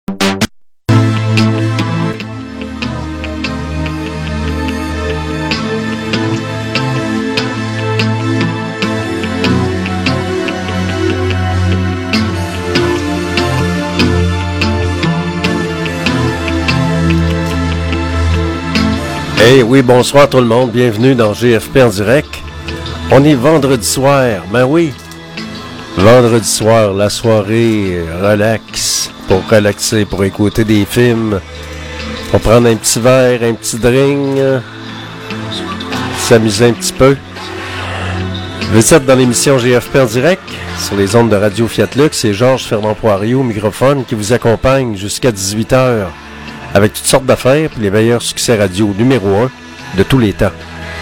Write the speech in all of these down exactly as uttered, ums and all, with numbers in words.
Hey, oui, bonsoir tout le monde, bienvenue dans G F P en direct. On est vendredi soir, ben oui, vendredi soir, la soirée relax, pour relaxer, pour écouter des films, pour prendre un petit verre, un petit drink, s'amuser un petit peu. Vous êtes dans l'émission G F P en direct, sur les ondes de Radio Fiat Lux, c'est Georges Fernand Poirier au microphone qui vous accompagne jusqu'à dix-huit heures. Avec toutes sortes d'affaires puis les meilleurs succès radio numéro un de tous les temps.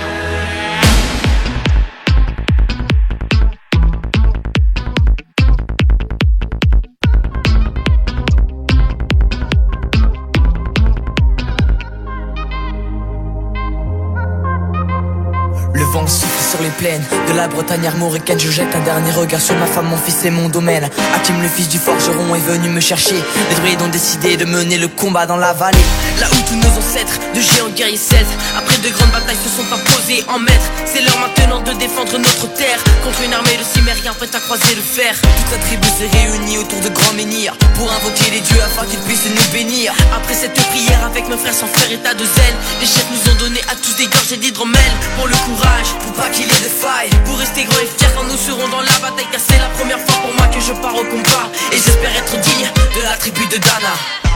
Le vent souffle sur les plaines de la Bretagne armoricaine. Je jette un dernier regard sur ma femme, mon fils et mon domaine. Hakim, le fils du forgeron, est venu me chercher. Les druides ont décidé de mener le combat dans la vallée, là où tous nos ancêtres de géants guerriers cèdent. Après de grandes batailles se sont imposés en maîtres. C'est l'heure maintenant de défendre notre terre contre une armée de cimériens prête à croiser le fer. Toute la tribu s'est réunie autour de grands menhirs pour invoquer les dieux afin qu'ils puissent nous bénir. Après cette prière avec mes frères sans faire état de zèle, les chefs nous ont donné à tous des gorgées d'hydromel. Pour le courage, pour pas qu'il y ait de faille, pour rester grands et fiers quand nous serons dans la bataille. Car c'est la première fois pour moi que je pars au combat, et j'espère être digne de la tribu de Dana.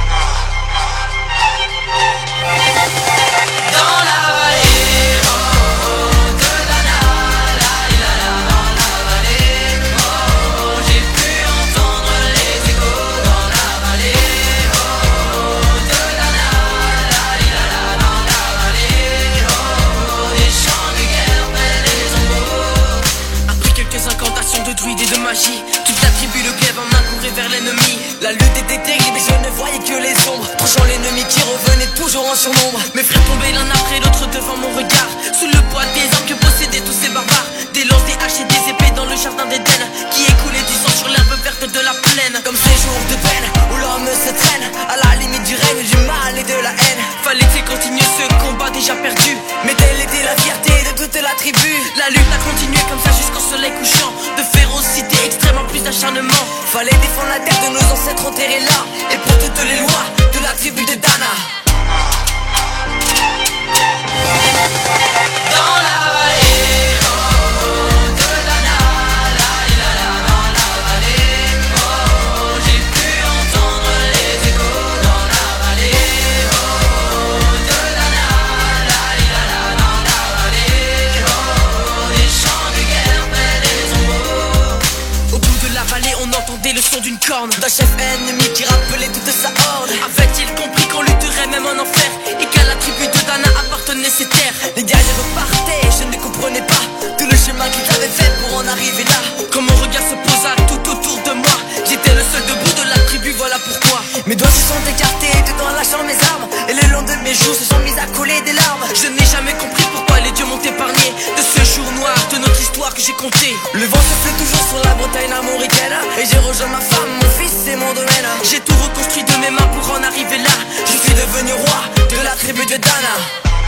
Dans la vallée, oh, oh, de Dana, la, la, la, dans la vallée, oh, oh, j'ai pu entendre les échos dans la vallée, oh, oh, de Dana, la, la, la, dans la vallée, oh, oh, des chants de guerre près des tombeaux. Après quelques incantations de druides et de magie, toute la tribu le glaive en main courait vers l'ennemi. La lutte était terrible et je ne voyais que les ombres, tranchant l'ennemi qui revenait toujours en surnombre. Mes frères tombaient l'un après l'autre devant mon regard, sous le poids des armes que possédaient tous ces barbares. Des lances, des haches et des épées dans le jardin d'Éden, qui écoulait du sang sur l'herbe verte de la plaine. Comme ces jours de peine où l'homme se traîne à la limite du règne, du mal et de la haine. Fallait-il continuer ce combat déjà perdu, mais telle était la fierté de toute la tribu. La lutte a continué comme ça jusqu'au soleil couchant, de férocité extrême en plus d'acharnement. Fallait défendre la terre de nos ancêtres enterrés là, et pour toutes les lois de la tribu de Dana. Dans la vallée, oh, oh, de Dana, la, la, la, dans la vallée, oh, oh, j'ai pu entendre les échos dans la vallée, oh, oh, de Dana, la, la, la, dans la vallée, oh, oh, des chants de guerre près des tombeaux. Au bout de la vallée, on entendait le son d'une corne, d'un chef ennemi qui rappelait toute sa horde. Avait-il compris qu'on lutterait même en enfer, et qu'à la tribu de Dana appartenaient ces terres? Les guerriers repartaient, je ne comprenais pas tout le chemin qu'ils avaient fait pour en arriver là. Quand mon regard se posa tout autour de moi, j'étais le seul debout de la tribu, voilà pourquoi. Mes doigts se sont écartés tout en lâchant mes armes, et le long de mes joues se sont mis à couler des larmes. Je n'ai jamais compris pourquoi les dieux m'ont épargné de ce jour noir de notre histoire que j'ai compté. Le vent souffle toujours sur la Bretagne armoricaine, et j'ai rejoint ma femme, mon fils et mon domaine. J'ai tout reconstruit de mes mains pour en arriver là. Je suis devenu roi de la tribu de Dana.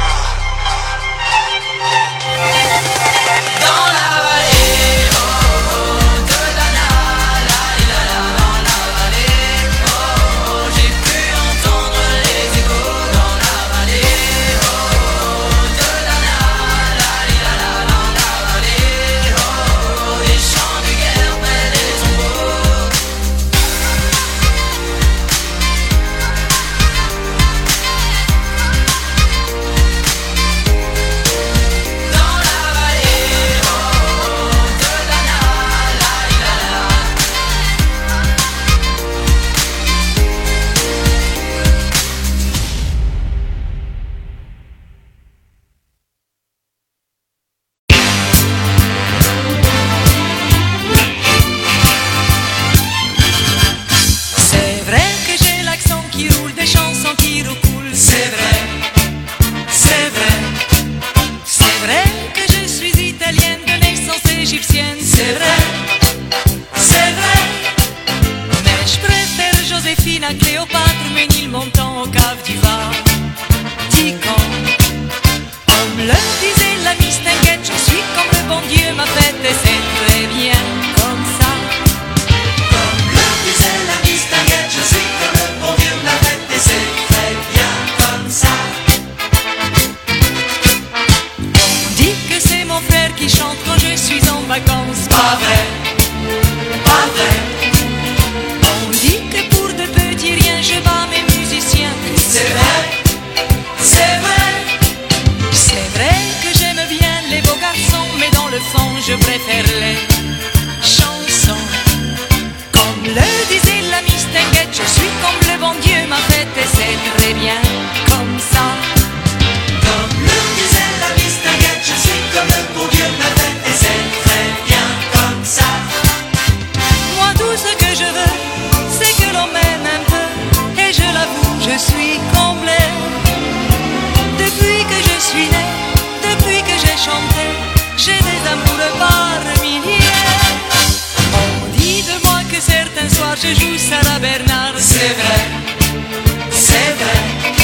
Dans la vallée, oh, oh, de Dana, la, la, la, dans la vallée, oh, oh, j'ai pu entendre les échos dans la vallée, oh, oh, de Dana, la, la, la, dans la vallée, oh, oh, des chants de guerre près des tombeaux. théâtre, Ménilmontant, au cave du Var. Ticon, comme le disait la Miss, t'inquiète, je suis comme le bon Dieu m'a fait et c'est très bien comme ça. Comme le disait la Miss, t'inquiète, je suis comme le bon Dieu m'a fait et c'est très bien comme ça. On dit que c'est mon frère qui chante quand je suis en vacances. Pas vrai, pas vrai. On dit que pour de petits riens je bats mes musiciens. C'est vrai, c'est vrai. C'est vrai que j'aime bien les beaux garçons, mais dans le fond je préfère les chansons. Comme le disait la Miss, t'inquiète, je suis comme le bon Dieu m'a fait et c'est très bien comme ça. Comme le disait la Miss, t'inquiète, je suis comme le bon Dieu m'a fait et c'est très bien comme ça. Moi tout ce que je veux, c'est que l'on m'aime un peu, et je l'avoue, je suis comblé. Depuis que je suis né, depuis que j'ai chanté, j'ai des amoureux par milliers. On dit de moi que certains soirs je joue Sarah Bernard. C'est vrai, c'est vrai.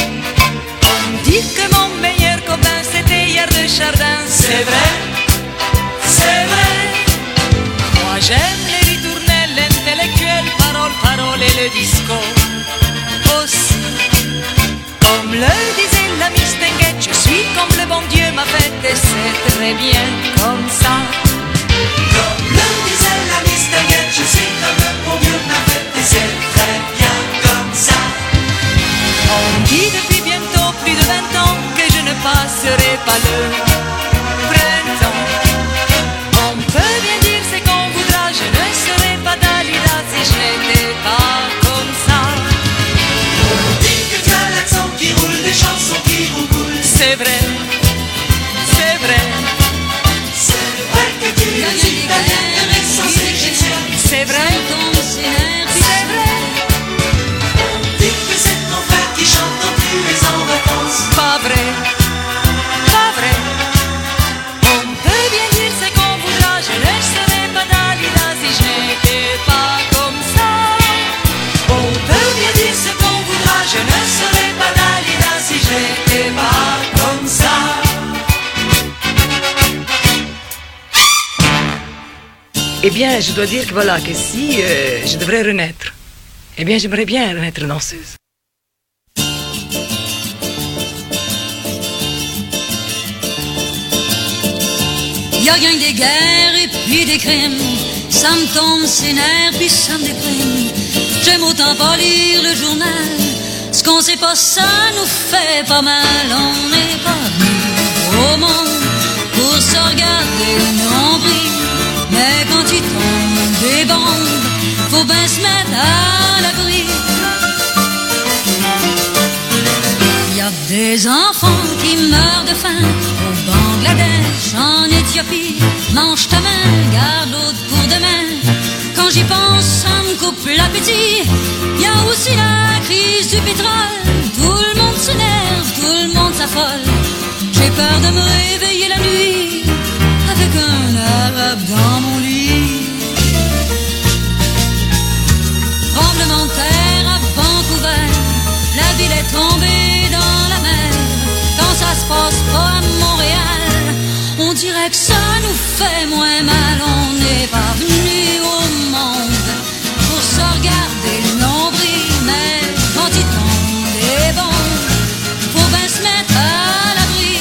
On dit que mon meilleur copain c'était hier de Chardin. C'est vrai, c'est vrai. Moi j'aime les ritournelles, l'intellectuel, parole, parole et le disco aussi. Comme le disait la Miss, t'inquiète, je suis comme le bon Dieu m'a fait et c'est très bien comme ça. Comme le disait la Miss, t'inquiète, je suis comme le bon Dieu m'a fait et c'est très bien comme ça. On dit depuis bientôt plus de vingt ans que je ne passerai pas le printemps. On peut bien dire c'est qu'on voudra, je ne serai pas Dalida si je n'étais pas comme ça. On dit que tu as l'accent qui roule, des chansons qui roucoulent. C'est vrai, c'est vrai, C'est vrai que tu es italienne, de naissance égyptienne. c'est vrai, c'est vrai. On dit que c'est ton frère qui chante quand tu es en vacances. Pas vrai, pas vrai. On peut bien dire c'est qu'on voudra, je ne serais pas Dalida si je n'étais pas comme ça. On peut bien dire ce qu'on voudra, je ne serais pas Dalida si je n'étais pas comme ça. Eh bien, je dois dire que voilà, que si euh, je devrais renaître, eh bien, j'aimerais bien renaître danseuse. Y a rien que des guerres et puis des crimes. Ça me tombe ses nerfs puis ça me déprime. J'aime autant pas lire le journal. Ce qu'on sait pas, ça nous fait pas mal. On n'est pas venu au monde pour se regarder le nombril. Mais quand il tombe des bombes, faut bien se mettre à l'abri. Y a des enfants qui meurent de faim au Bangladesh, en Éthiopie. Mange ta main, garde l'autre pour demain. Quand j'y pense, ça me coupe l'appétit. Y a aussi la crise du pétrole. Tout le monde s'énerve, tout le monde s'affole. J'ai peur de me réveiller la nuit avec un arabe dans mon lit. Tremblement de terre à Vancouver, la ville est tombée dans la mer. Quand ça se passe pas à Montréal, on dirait que ça nous fait moins mal. On n'est pas venu au monde pour se regarder le nombril. Mais quand il tombe des bombes, faut bien se mettre à l'abri.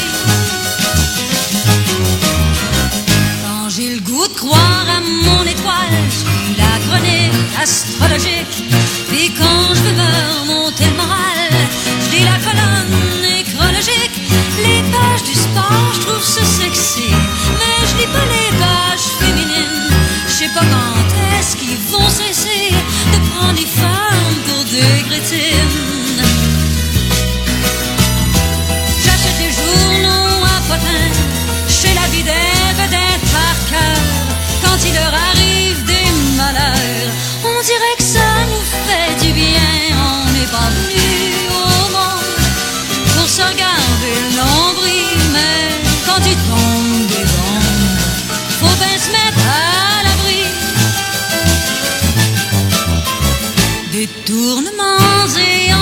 Quand j'ai le goût de croire à mon étoile, j'ai la chronique astrologique. Puis quand je veux me remonter le moral, je lis la colonne nécrologique. Les pages du sport, je trouve ça sexy, mais je lis pas les pages féminines. Je sais pas quand est-ce qu'ils vont cesser de prendre les femmes pour des crétines. J'achète les journaux à potin, je fais la vie des vedettes par cœur. Quand il leur arrive des malheurs, on dirait que ça nous fait du bien. On n'est pas venu au monde pour se regarder le nombril. Mais quand il tombe des bombes, faut bien se mettre à l'abri. Détournements et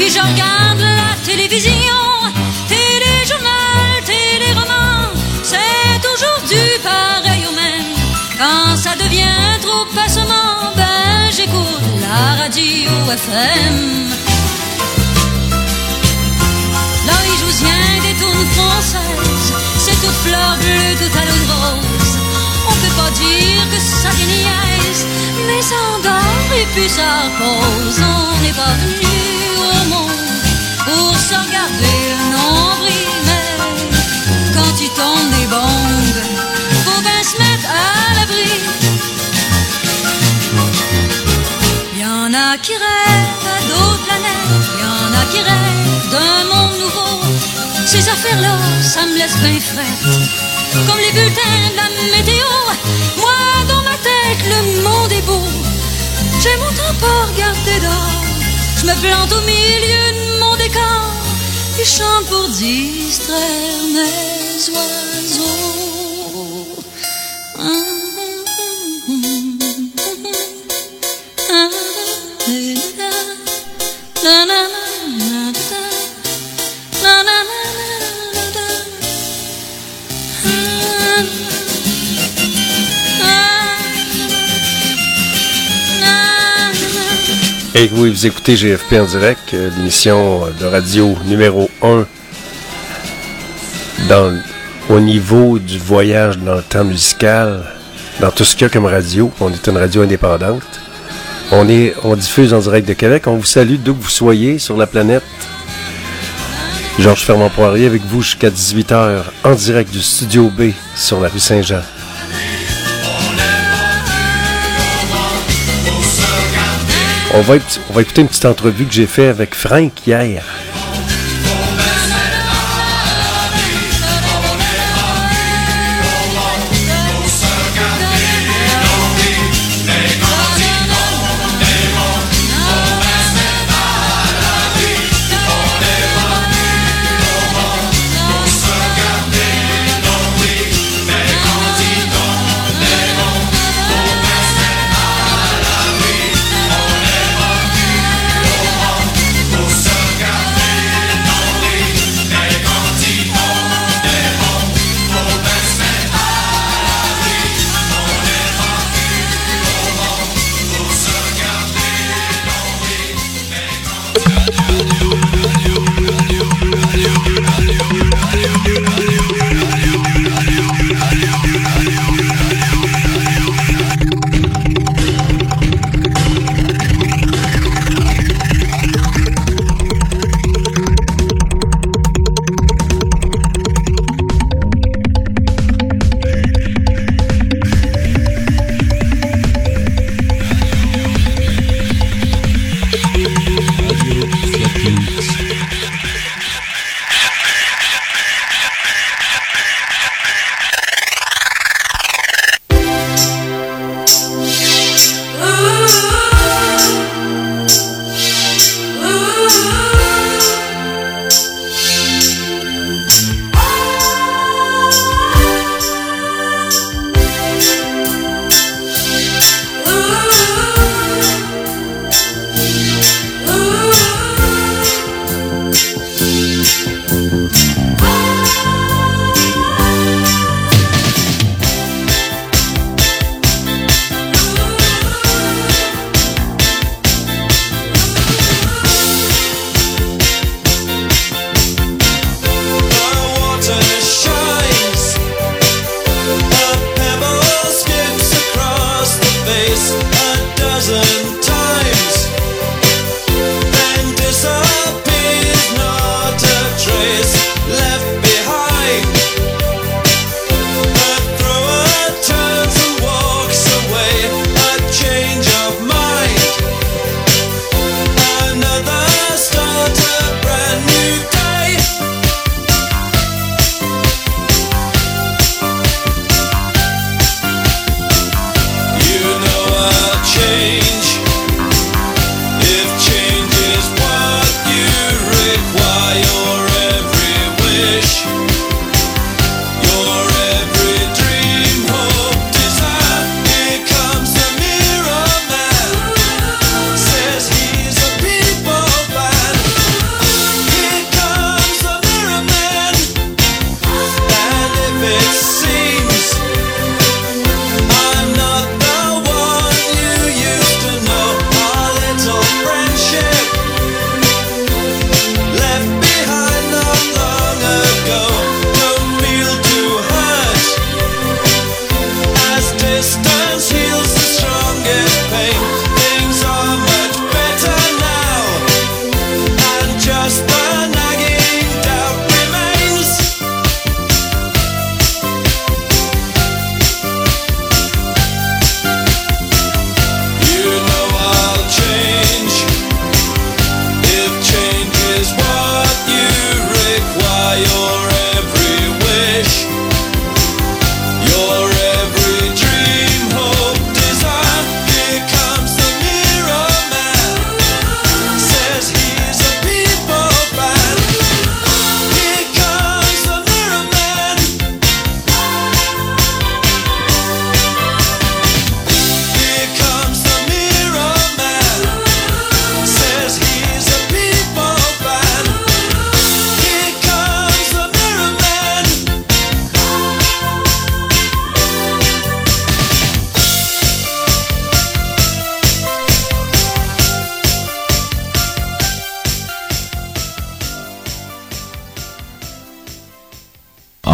je regarde la télévision, téléjournal, téléroman, c'est toujours du pareil au même. Quand ça devient trop assommant, ben j'écoute la radio F M. Là il joue rien des tunes françaises, c'est toute fleur bleue, toute à l'eau de rose. On peut pas dire que ça déniaise, mais ça endort et puis ça repose. On n'est pas venu au monde pour se regarder le nombril, mais quand il tombe des bombes, faut bien se mettre à l'abri. Y'en a qui rêvent à d'autres planètes, y'en a qui rêvent d'un monde nouveau. Ces affaires-là, ça me laisse bien frette, comme les bulletins de la météo. Moi, dans ma tête, le monde est beau. J'aime autant pas regarder dehors. Je me plante au milieu de mon décor et chante pour distraire mes oiseaux. Na, na, na, na, na, na, na. Et oui, vous écoutez G F P en direct, euh, l'émission de radio numéro un dans, au niveau du voyage dans le temps musical, dans tout ce qu'il y a comme radio. On est une radio indépendante. On, est, on diffuse en direct de Québec. On vous salue d'où que vous soyez sur la planète. Georges Fermant-Poirier avec vous jusqu'à dix-huit heures en direct du Studio B sur la rue Saint-Jean. On va, on va écouter une petite entrevue que j'ai faite avec Frank hier. Pour se garder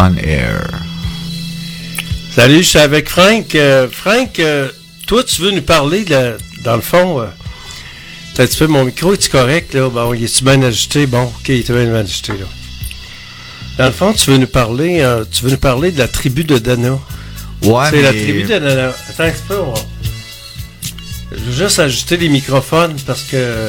on air. Salut, je suis avec Frank. Euh, Frank, euh, toi, tu veux nous parler, de, dans le fond, euh, t'as un petit peu, mon micro, est-tu correct, là? Bon, il est-tu bien ajusté? Bon, ok, il est bien ajusté, là. Dans le fond, tu veux nous parler, euh, tu veux nous parler de la tribu de Dana. Ouais, C'est mais... la tribu de Dana. Attends un petit peu, on va... Je veux juste ajuster les microphones parce que...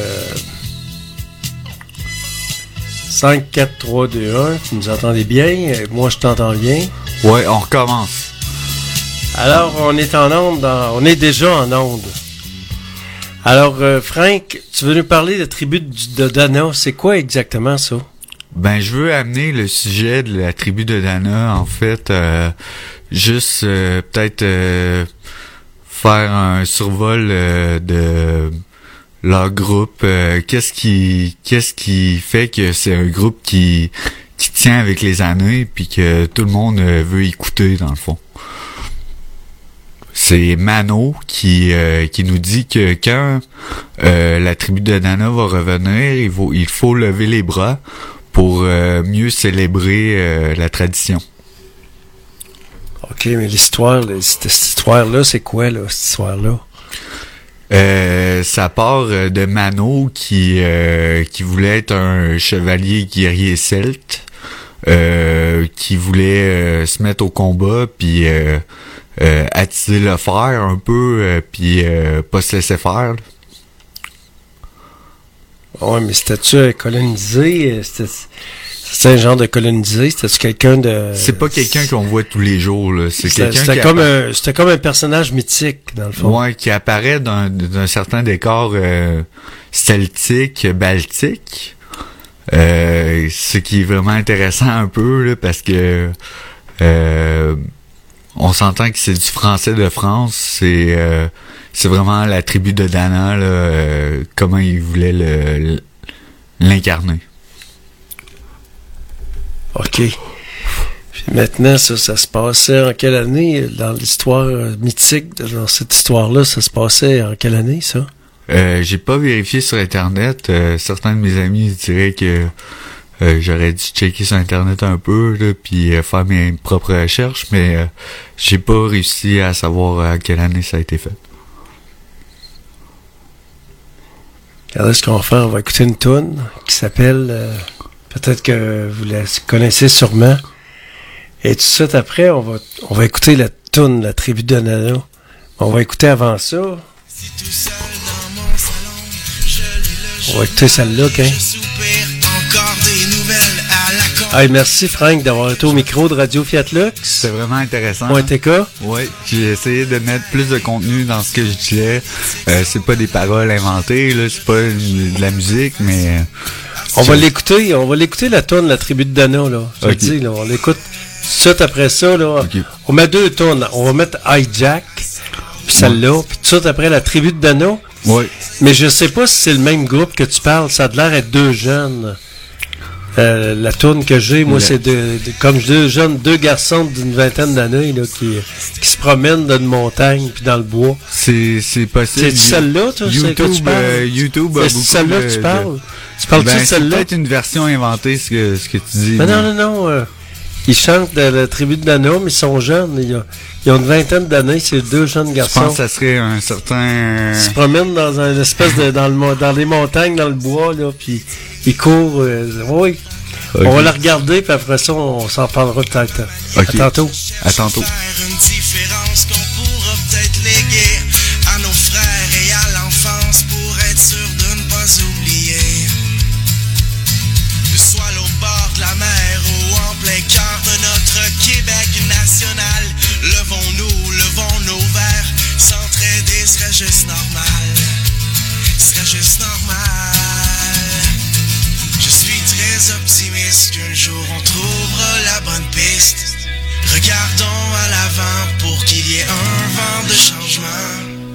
cinq, quatre, trois, deux, un, vous nous entendez bien? Moi, je t'entends bien. Ouais, on recommence. Alors, on est en onde, dans... on est déjà en onde. Alors, euh, Frank, tu veux nous parler de la tribu de, de Dana. C'est quoi exactement ça? Ben, je veux amener le sujet de la tribu de Dana, en fait, euh, juste euh, peut-être euh, faire un survol euh, de leur groupe. Euh, qu'est-ce qui qu'est-ce qui fait que c'est un groupe qui qui tient avec les années puis que tout le monde euh, veut écouter dans le fond. C'est Mano qui euh, qui nous dit que quand euh, la tribu de Dana va revenir, il faut il faut lever les bras pour euh, mieux célébrer euh, la tradition. OK, mais l'histoire, là, cette, cette histoire-là, c'est quoi, là, cette histoire-là? Euh, ça part de Mano qui euh, qui voulait être un chevalier guerrier celte, euh, qui voulait euh, se mettre au combat puis euh, euh, attiser le fer un peu euh, puis euh, pas se laisser faire. Là. Ouais, mais c'était-tu colonisé? C'était, c'était un genre de colonisé? C'était-tu quelqu'un de... C'est pas quelqu'un qu'on voit tous les jours, là. C'est C'était, quelqu'un c'était qui comme appa- un, c'était comme un personnage mythique, dans le fond. Ouais, qui apparaît dans, dans un certain décor euh, celtique, baltique. Euh, ce qui est vraiment intéressant un peu, là, parce que euh, on s'entend que c'est du français de France. C'est euh, c'est vraiment la tribu de Dana, là, euh, comment ils voulaient le, l'incarner. OK. Puis maintenant, ça, ça se passait en quelle année? Dans l'histoire euh, mythique, dans cette histoire-là, ça se passait en quelle année, ça? Euh, j'ai pas vérifié sur Internet. Euh, certains de mes amis diraient que euh, j'aurais dû checker sur Internet un peu, là, puis euh, faire mes propres recherches, mais euh, j'ai pas réussi à savoir à quelle année ça a été fait. Regardez ce qu'on va faire. On va écouter une toune qui s'appelle... euh, peut-être que vous la connaissez sûrement. Et tout de suite après, on va, on va écouter la toune, la tribu de Dana. On va écouter avant ça. On va écouter celle-là, OK? Hey, merci Frank d'avoir été au micro de Radio Fiat Lux. C'est vraiment intéressant. Point T K. Oui, j'ai essayé de mettre plus de contenu dans ce que je disais. Euh, c'est pas des paroles inventées, là, c'est pas de la musique, mais... On va l'écouter, on va l'écouter la toune, la tribu de Dana, là. Je te Okay. dis, là, on l'écoute tout de suite après ça, là. Okay. On met deux tounes. On va mettre Hijack, puis celle-là, puis tout de suite après la tribu de Dana. Oui. Mais je sais pas si c'est le même groupe que tu parles. Ça a l'air d'être deux jeunes. Euh, la toune que j'ai, moi, Le... c'est de, de, comme deux jeunes, deux garçons d'une vingtaine d'années là, qui, qui se promènent dans une montagne puis dans le bois. C'est, c'est possible. C'est celle-là, toi, c'est que tu YouTube, parles? euh, YouTube a C'est beaucoup celle-là de- que tu de- parles? Tu parles-tu Ben, de c'est celle-là? peut-être une version inventée, ce que, ce que tu dis. Mais non, non, non. euh, ils chantent de la tribu de Dana, mais ils sont jeunes. Ils ont, ils ont une vingtaine d'années. C'est deux jeunes Je garçons. pense que ça serait un certain... Ils se promènent dans un espèce de dans le mo- dans les montagnes, dans le bois, là, puis ils courent. euh, oui. Ok. On va la regarder, puis après ça, on s'en parlera peut-être. Ok. À tantôt. À tantôt. Faire une différence qu'on pourra peut-être léguer à nos frères et à l'enfance pour être sûr de ne pas oublier. Que ce soit au bord de la mer ou en plein cœur de notre Québec national, levons-nous, levons nos verres, s'entraider serait juste normal, serait juste normal. Je suis très optimiste qu'un jour on trouvera la bonne piste. Regardons à l'avant pour qu'il y ait un vent de changement.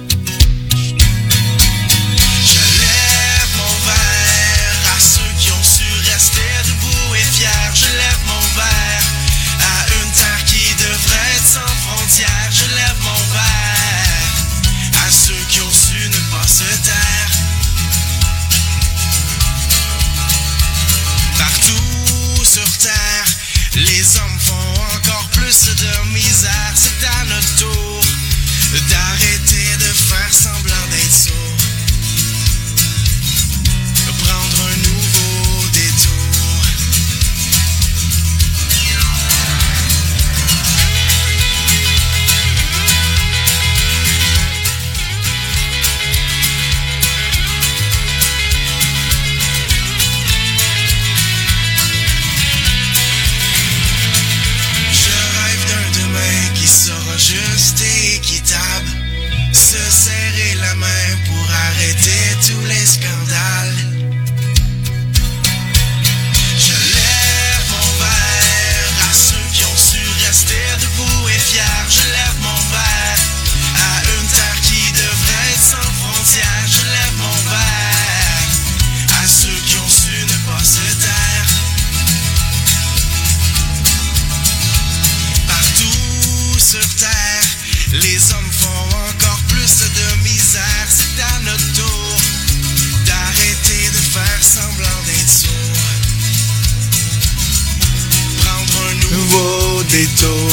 Je lève mon verre à ceux qui ont su rester debout et fiers. Je lève mon verre à une terre qui devrait être sans frontières. Je lève mon verre à ceux qui ont su ne pas se taire. Partout sur terre, les hommes font encore D'arrêter de faire semblant d'être sourd, de prendre un nouveau détour. Qui sera juste et équitable, se serrer la main pour arrêter tous les scandales. Je lève mon verre à ceux qui ont su rester debout et fiers. Je lève mon verre à une terre qui devrait être sans frontières. Je lève mon verre à ceux qui ont su ne pas se taire. Sur terre, les hommes font encore plus de misère. C'est à notre tour d'arrêter de faire semblant d'être sourd, prendre un nouveau détour.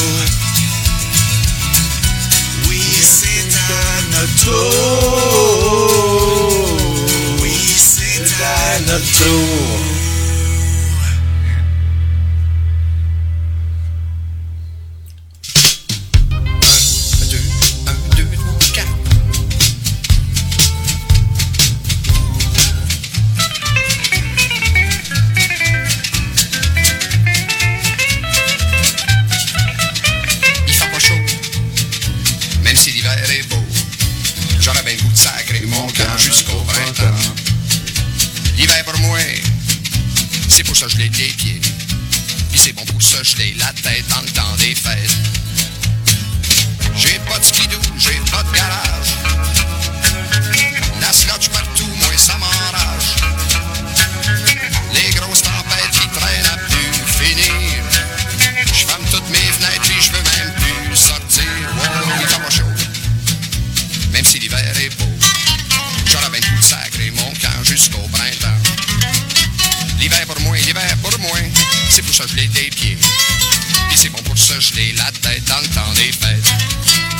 Oui, c'est à notre tour. Oui, c'est à notre tour. Ça geler des pieds, puis c'est bon pour se geler la tête dans le temps des fêtes. J'ai pas de skidoo, j'ai pas de garage, la sludge partout, moi ça m'enrage. Les grosses tempêtes qui traînent à plus finir, j'ferme toutes mes fenêtres puis je veux même plus sortir. Wow, il fait pas chaud, même si l'hiver est beau, j'aurais bien le goût de sacrer mon camp jusqu'au printemps. L'hiver pour moi, l'hiver pour moi, c'est pour se geler des pieds. Puis c'est bon pour se geler la tête dans le temps des fêtes.